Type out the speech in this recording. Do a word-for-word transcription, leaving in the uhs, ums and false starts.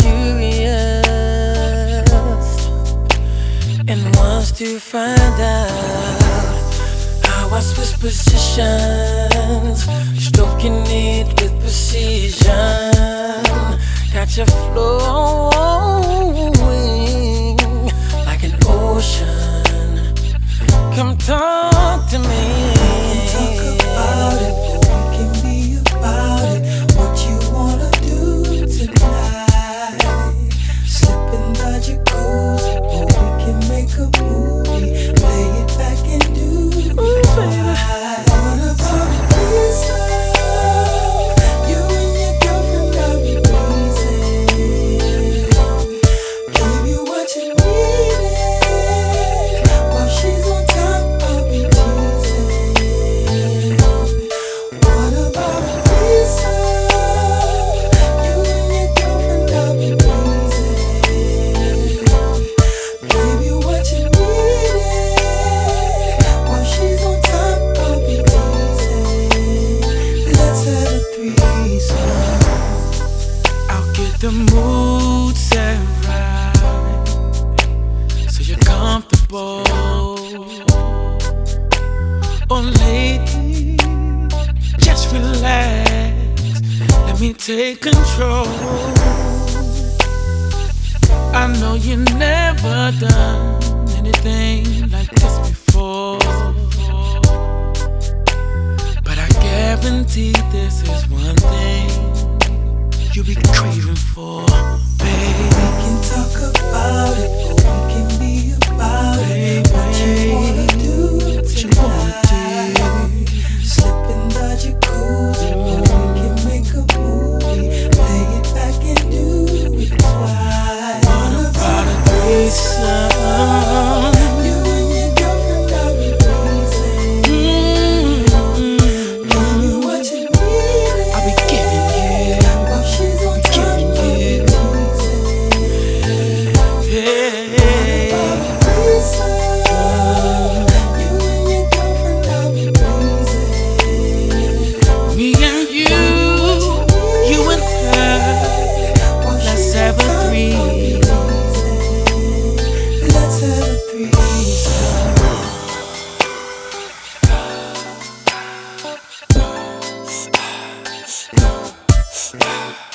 curious and wants to find out how I switch positions, stroking it with precision. Got you flowing like an ocean. Come talk to me. Talk about it, boy, we can be about it. What you wanna do tonight? Slip in the jacuzzi, or we can make a movie. Lay it back and do it right. What about a threesome? You and your girlfriend got me pleasing. Give you what you needed. While she's on top, I'll be teasing. What about a threesome? You and your girlfriend got me pleasing. Give you what you needed. While she's on top, I'll be teasing. Let's have a threesome. I'll get the mood set right so you're comfortable. Oh, lady, just relax. Let me take control. I know you've never done anything like this before, but I guarantee this is one thing you'll be craving for, baby. We can talk about it, or we can be about it. What you wanna do tonight? Slip in the jacuzzi, or we can make a movie. Lay it back and do it right. What about a threesome? You and your girlfriend got me pleasing. Give me what you needed. I'll be giving you, While she's on top, I'll be teasing. yeah. Threesome. You and your girlfriend got me pleasing. Me and you, you and her, While let's she's have on a top, I'll three. be teasing. Let's have a threesome.